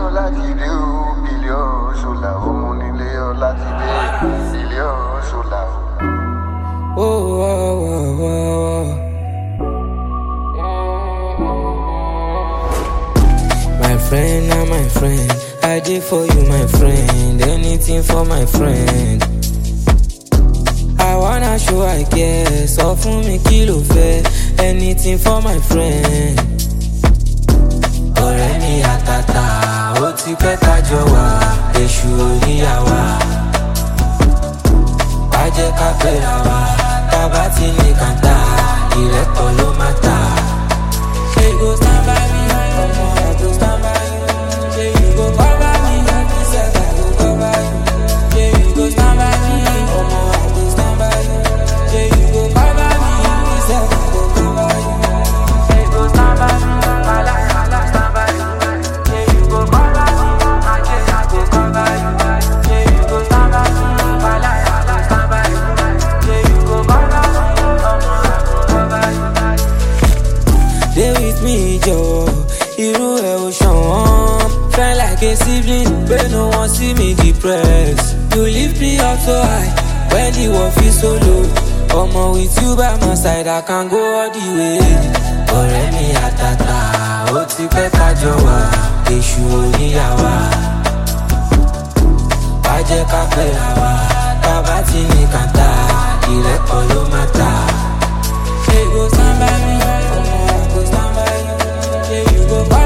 My friend, now my friend, I did for you, my friend. Anything for my friend. I wanna show I care, so fún mi kí ló fẹ́. Anything for my friend. Ọ̀rẹ́ mi àtàtà, ó ti pẹ́ ká jọ wà, èṣù oníyàwá. Wá jẹ́ ká pera wa, tá bá ti ní kàńtà, ìrẹ́pọ̀ ló máa tà. Ṣé you go stand by me? Ọmọ I go stand by you. Ṣé you go cover me? Happy self I go cover you. Ṣé you go stand by me? Ọmọ I go stand by you. Ṣé you go cover me? Happy self I go cover you. Ṣé you go stand by me? Mala stand by you. Ṣé you go cover me? Ajé I go cover you. Ṣé you go stand by me? Mala stand by you. Ṣé you go cover me? Ọmọ I go cover you. Stay with me, Joe. Irú ẹ̀ ò ṣọ̀wọ́n. Feel like a sibling, but no one see me depressed. You lift me up so high when the world feels so low. Ọmọ with you by my side, I can go all the way. Ọ̀rẹ́ mi àtàtà, ó ti pẹ́ ká jọ wà, èṣù oníyàwá. Wá jẹ́ ká pera wa, tá bá ti ní kàńtà, ìrẹ́pọ̀ ló máa tà. Ṣé you go stand by me? Ọmọ I go stand by you. Ṣé you go